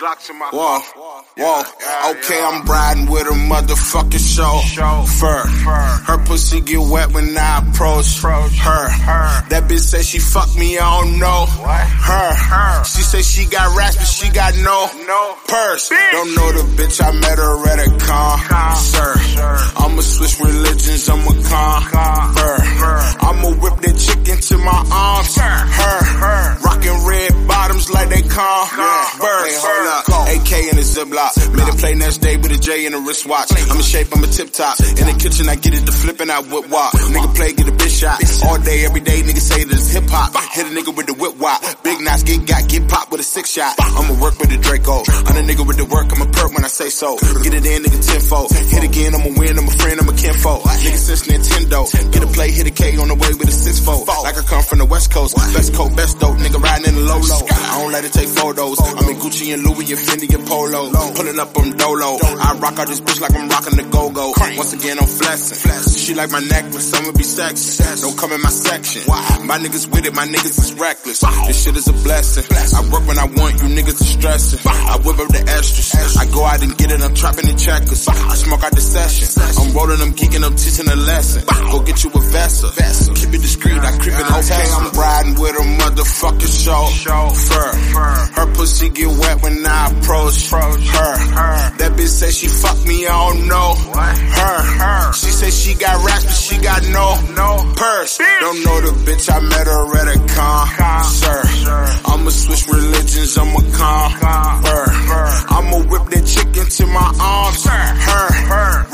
Glocks in my Whoa, okay, I'm riding with a motherfucking chauffeur. Her pussy get wet when I approach her. That bitch say she fuck me, I don't know her. She say she got racks, but she got no purse. Don't know the bitch, I met her at a concert. I'ma switch religions, I'm a convert. I'ma whip that chick into my arms. Her rockin' red bottoms like they Converse. AK in a Ziploc. Made it play next day with a J in a wristwatch. I'm in shape, I'm a tip top. In the kitchen, I get it to flippin', I whip wop. Nigga play, get a bitch shot. All day, every day, nigga say that it's hip hop. Hit a nigga with the whip wop. Big knots, get popped with a 6 shot. I'ma work with the Draco. I'm a nigga with the work, I'm a perk when I say so. Get it in, nigga, tenfold. Hit again, I'ma win, I'm a friend, I'm a kinfolk. Nigga since Nintendo. Get a play, hit a K on the way with a 6-4. Like I come from the West Coast. Best coat, best dope, nigga riding in the low-low. I don't let it take photos. I'm in Gucci and Louis and Fendi and Polo. Pulling up on Dolo. I rock out this bitch like I'm rocking the go-go. Once again, I'm flexing. She like my necklace, I'ma be sexy. Don't come in my section. My niggas with it, my niggas is reckless. This shit is a blessing. I work when I want, you niggas are stressing. I whip up the extras. I go out and get it, I'm trapping the checkers. I smoke out the session. I'm rolling, I'm geeking, I'm teaching a lesson. Go get you a vessel. Keep it discreet, I creep in the Tesla. I'm riding with a motherfucking chauffeur. Her pussy get wet when I approach her. That bitch say she fuck me, I don't know her. She say she got racks, but she got no purse. Don't know the bitch, I met her at a concert. I'ma switch religions, I'm a convert. I'ma whip that chick into my arms. Her